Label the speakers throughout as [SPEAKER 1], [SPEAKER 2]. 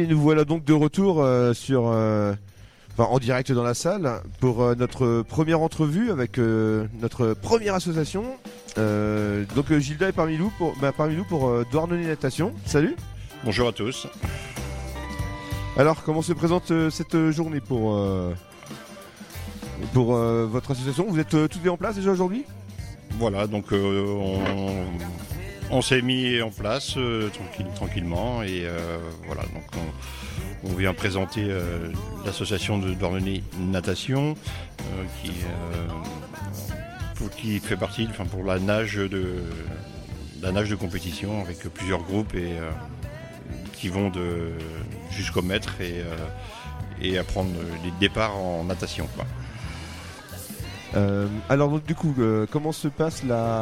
[SPEAKER 1] nous voilà donc de retour en direct dans la salle pour notre première entrevue avec notre première association. Donc Gilda est parmi nous pour Douarnenez Natation. Salut.
[SPEAKER 2] Bonjour à tous.
[SPEAKER 1] Alors, comment se présente cette journée pour votre association? Vous êtes toutes en place déjà aujourd'hui?
[SPEAKER 2] Voilà, donc on s'est mis en place tranquillement et voilà, donc on vient présenter l'association de Douarnenez Natation qui fait partie pour la nage de compétition avec plusieurs groupes et qui vont jusqu'au mètre et apprendre les départs en natation, quoi.
[SPEAKER 1] Alors donc du coup, comment se passe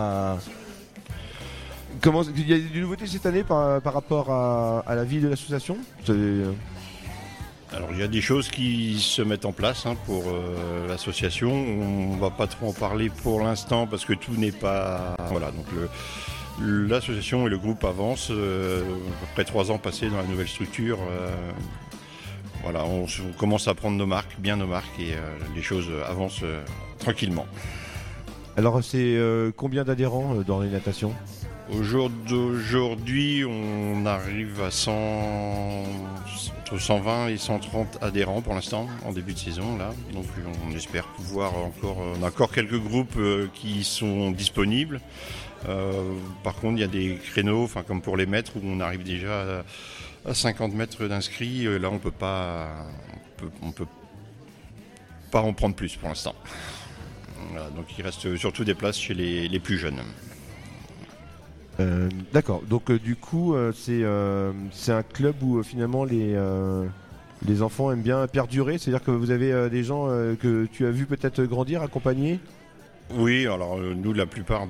[SPEAKER 1] il y a des nouveautés cette année par rapport à la vie de l'association?
[SPEAKER 2] Alors il y a des choses qui se mettent en place pour l'association. On ne va pas trop en parler pour l'instant parce que tout n'est pas... Voilà, donc l'association et le groupe avancent. Après 3 ans passés dans la nouvelle structure, voilà, on commence à prendre nos marques et les choses avancent tranquillement.
[SPEAKER 1] Alors c'est combien d'adhérents dans les natations?
[SPEAKER 2] Aujourd'hui, on arrive à entre 120 et 130 adhérents pour l'instant, en début de saison, là. Donc on espère pouvoir on a encore quelques groupes qui sont disponibles. Par contre, il y a des créneaux, comme pour les mètres, où on arrive déjà à 50 mètres d'inscrits. Là, on peut pas en prendre plus pour l'instant. Voilà, donc il reste surtout des places chez les plus jeunes.
[SPEAKER 1] D'accord, donc du coup c'est un club où finalement les enfants aiment bien perdurer, c'est-à-dire que vous avez des gens que tu as vu peut-être grandir, accompagner?
[SPEAKER 2] Oui, alors nous la plupart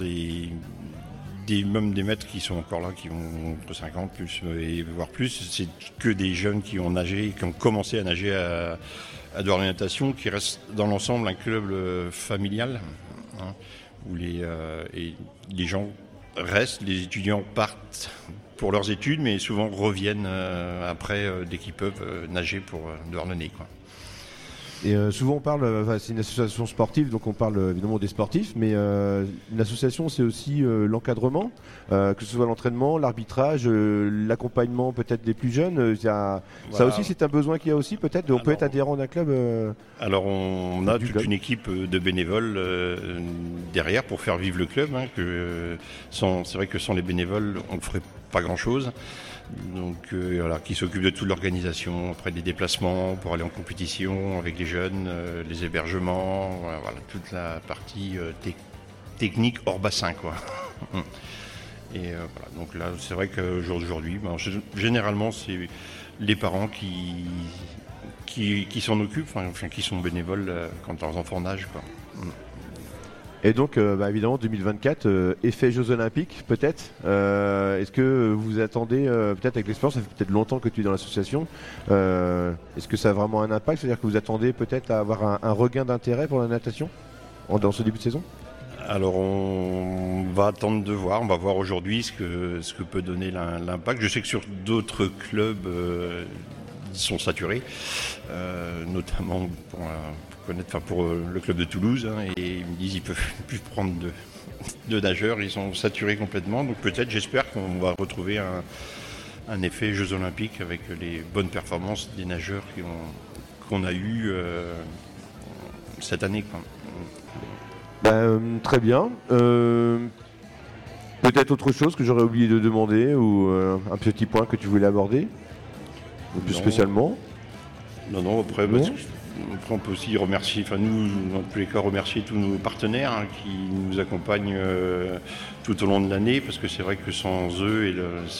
[SPEAKER 2] même des maîtres qui sont encore là, qui ont entre 50 plus et voire plus, c'est que des jeunes qui ont nagé, qui ont commencé à nager à Douarnenez Natation, qui reste dans l'ensemble un club familial, où les gens restent, les étudiants partent pour leurs études, mais souvent reviennent après dès qu'ils peuvent nager pour Douarnenez, quoi.
[SPEAKER 1] Et souvent on parle, c'est une association sportive, donc on parle évidemment des sportifs, mais une association c'est aussi l'encadrement, que ce soit l'entraînement, l'arbitrage, l'accompagnement peut-être des plus jeunes. Ça aussi c'est un besoin qu'il y a aussi peut-être, on peut être adhérent d'un club.
[SPEAKER 2] Alors on a toute une équipe de bénévoles derrière pour faire vivre le club, c'est vrai que sans les bénévoles on ne ferait pas grand-chose. Donc voilà, qui s'occupe de toute l'organisation, après des déplacements pour aller en compétition avec les jeunes, les hébergements, voilà, toute la partie technique hors bassin, quoi. Et voilà, donc là c'est vrai qu'aujourd'hui, généralement c'est les parents qui s'en occupent, qui sont bénévoles quand leurs enfants nagent, quoi.
[SPEAKER 1] Et donc, évidemment, 2024, effet Jeux Olympiques, peut-être. Est-ce que vous attendez, peut-être avec l'expérience, ça fait peut-être longtemps que tu es dans l'association, est-ce que ça a vraiment un impact? C'est-à-dire que vous attendez peut-être à avoir un regain d'intérêt pour la natation dans ce début de saison?
[SPEAKER 2] Alors, on va attendre de voir. On va voir aujourd'hui ce que peut donner l'impact. Je sais que sur d'autres clubs, ils sont saturés, notamment pour le club de Toulouse, et ils me disent qu'ils ne peuvent plus prendre de nageurs, ils sont saturés complètement, donc peut-être, j'espère qu'on va retrouver un effet Jeux Olympiques avec les bonnes performances des nageurs qu'on a eu cette année, quoi.
[SPEAKER 1] Très bien. Peut-être autre chose que j'aurais oublié de demander, ou un petit point que tu voulais aborder plus spécialement?
[SPEAKER 2] Non, après on peut aussi remercier, nous, dans tous les cas, remercier tous nos partenaires qui nous accompagnent tout au long de l'année, parce que c'est vrai que sans eux et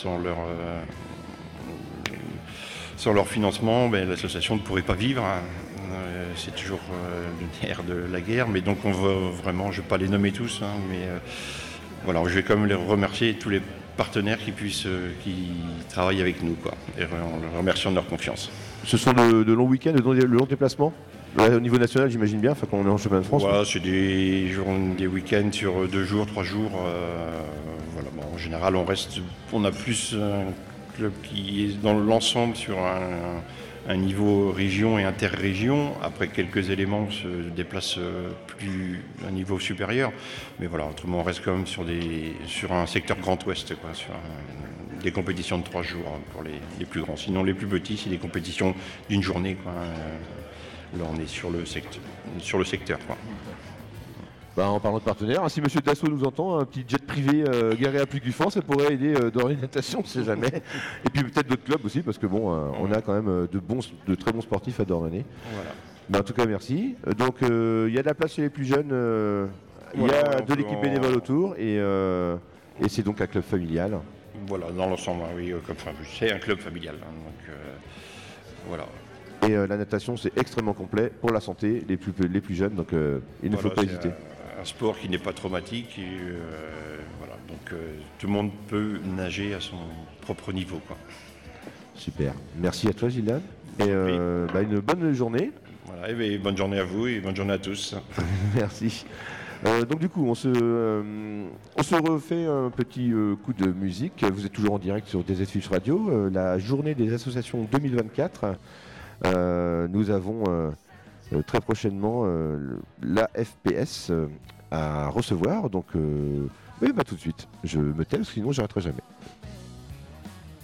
[SPEAKER 2] sans leur financement, l'association ne pourrait pas vivre. C'est toujours le nerf de la guerre, mais donc on va vraiment, je ne vais pas les nommer tous, mais voilà, je vais quand même les remercier, tous les partenaires qui travaillent avec nous, quoi, et en leur remerciant de leur confiance.
[SPEAKER 1] Ce sont de longs week-ends, de longs déplacements au niveau national, j'imagine bien, quand on est en championnat de France.
[SPEAKER 2] Voilà, c'est des week-ends sur 2 jours, 3 jours. Voilà, en général, on a plus club qui est dans l'ensemble sur un niveau région et interrégion. Après, quelques éléments se déplacent plus à un niveau supérieur. Mais voilà, autrement, on reste quand même sur un secteur Grand Ouest, quoi, sur des compétitions de 3 jours pour les plus grands. Sinon, les plus petits, c'est des compétitions d'une journée, quoi. Là, on est sur le secteur, quoi.
[SPEAKER 1] En parlant de partenaires, si Monsieur Dassault nous entend, un petit jet privé garé à Puy-Cuffan, ça pourrait aider dans les natations, on ne sait jamais. Et puis peut-être d'autres clubs aussi, parce que on a quand même de très bons sportifs à Dornanay. Voilà. En tout cas, merci. Donc il y a de la place chez les plus jeunes, il y a de l'équipe bénévole autour, et c'est donc un club familial.
[SPEAKER 2] Voilà, dans l'ensemble, oui, c'est un club familial. Donc voilà.
[SPEAKER 1] Et la natation, c'est extrêmement complet pour la santé, les plus jeunes, donc il ne faut pas hésiter.
[SPEAKER 2] Un sport qui n'est pas traumatique, donc tout le monde peut nager à son propre niveau, quoi.
[SPEAKER 1] Super, merci à toi Gilles. Et une bonne journée.
[SPEAKER 2] Voilà, et bonne journée à vous et bonne journée à tous.
[SPEAKER 1] Merci. Donc du coup, on se refait un petit coup de musique. Vous êtes toujours en direct sur DZ Radio, la journée des associations 2024. Nous avons très prochainement la FPS à recevoir, donc tout de suite, je me tais parce que sinon j'arrêterai jamais.